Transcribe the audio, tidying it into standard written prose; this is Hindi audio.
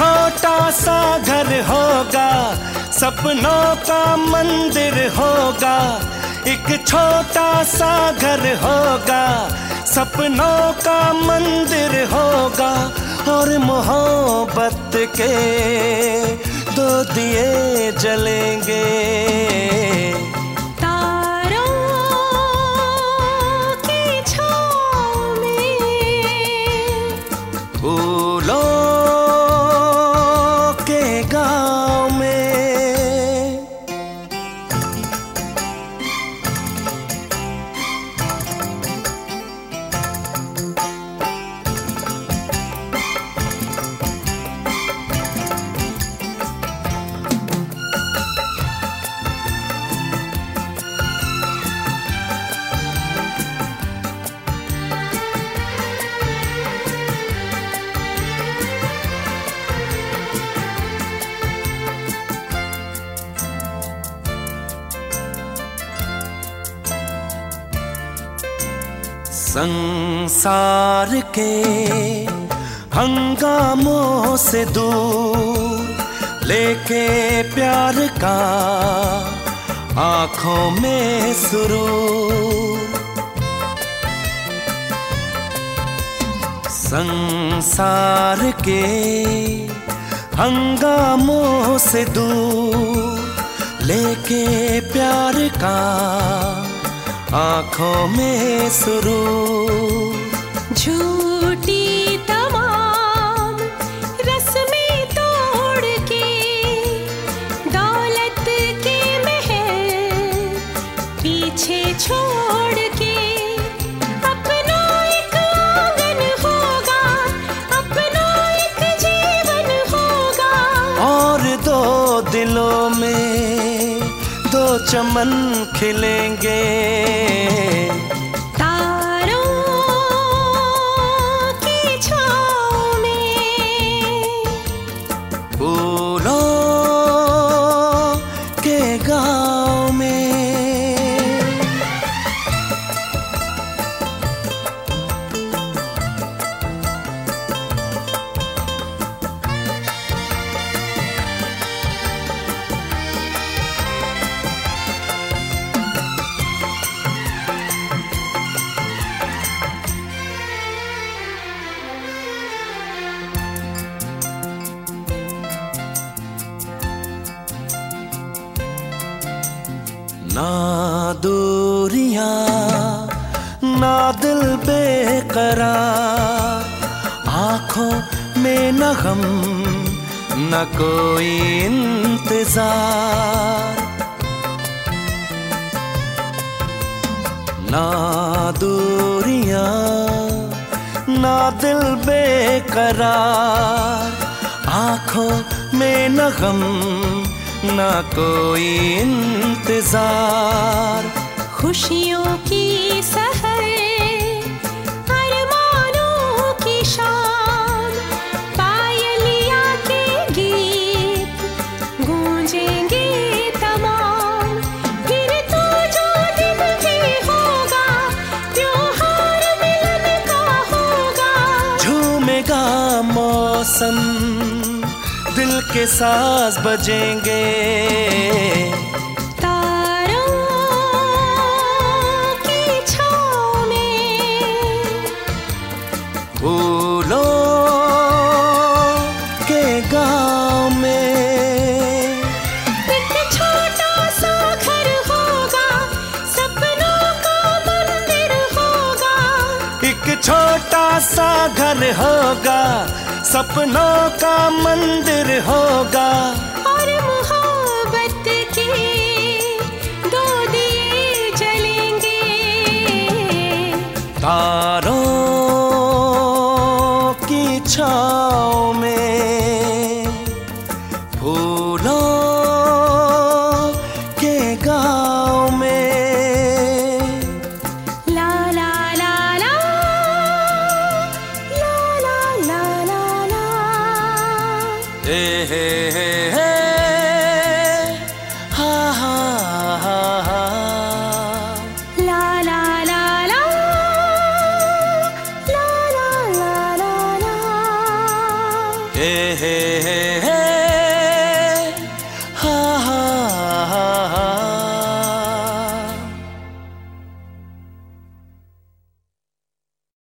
छोटा सा घर होगा, सपनों का मंदिर होगा। एक छोटा सा घर होगा, सपनों का मंदिर होगा। और मोहब्बत के दो दिए जलेंगे। संसार के हंगामों से दूर लेके प्यार का आँखों में सुरूर। संसार के हंगामों से दूर लेके प्यार का आँखों में सुरूर। झूठी तमाम रस्में तोड़ के दौलत के महल पीछे छोड़ के अपना एक आंगन होगा, अपना एक जीवन होगा। और दो दिलों में दो चमन खिलेंगे। ना दूरियां ना दिल बेकरार, आँखों में न गम न कोई इंतजार। ना दूरियां ना दिल बेकरार, आँखों में न गम ना कोई इंतजार। खुशियों की सहर अरमानों की शाम, पायलिया के गीत गूंजेंगे तमाम। फिर तो जो दिन भी होगा त्योहार मिलन का होगा। झूमेगा मौसम दिल के साज बजेंगे। तारों की छाँव में फूलों के गाँव में एक छोटा सा घर होगा, सपनों का मंदिर होगा। एक छोटा सा घर होगा, सपनों का मंदिर होगा। और मोहब्बत के दो दिए जलेंगे। तारों की छाँव में फूलों के गाँव में। ला ला ला ला ला ला ला ला। हे हा हा हा हा। ला ला ला ला ला ला ला ला ला। हे